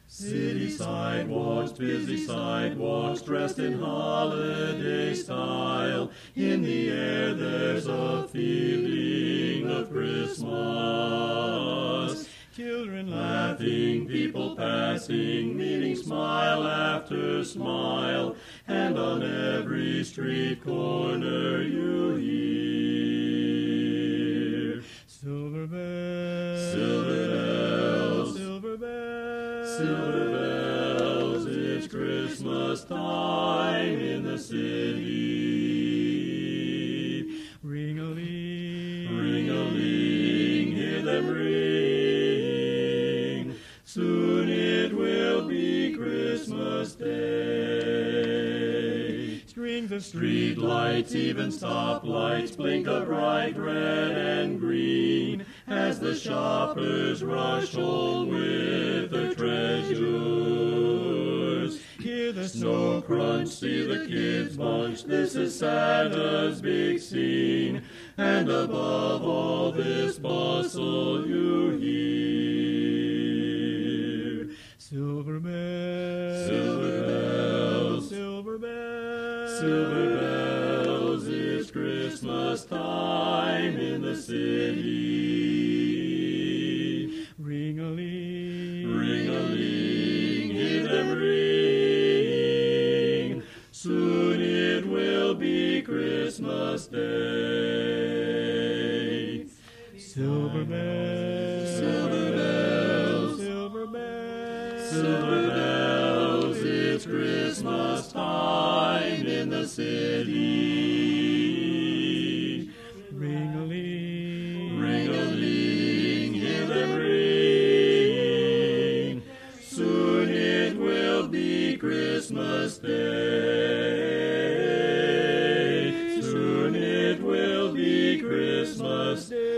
City sidewalks, busy sidewalks, dressed in holiday style. In the air there's a feeling of Christmas. Children laughing, people passing, meeting smile after smile. And on every street corner you hear silver bells, silver bells, silver bells, silver bells. It's Christmas time in the city. Ring-a-ling, ring-a-ling, hear them ring. Soon it will be Christmas Day. Strings of street lights, even stoplights, blink a bright red and green as the shoppers rush home with their treasures. Hear the snow crunch, see the kids bunch, this is Santa's big scene. And above all this bustle you hear silver bells, silver bells, silver bells, silver bells. It's Christmas time in the city. Ring-a-ling, ring-a-ling, hear them ring. Soon it will be Christmas Day. Silver bells, silver bells, silver bells, silver bells. It's Christmas time in the city. Ring-a-ling, ring-a-ling, hear them ring. Soon it will be Christmas Day. Soon it will be Christmas Day.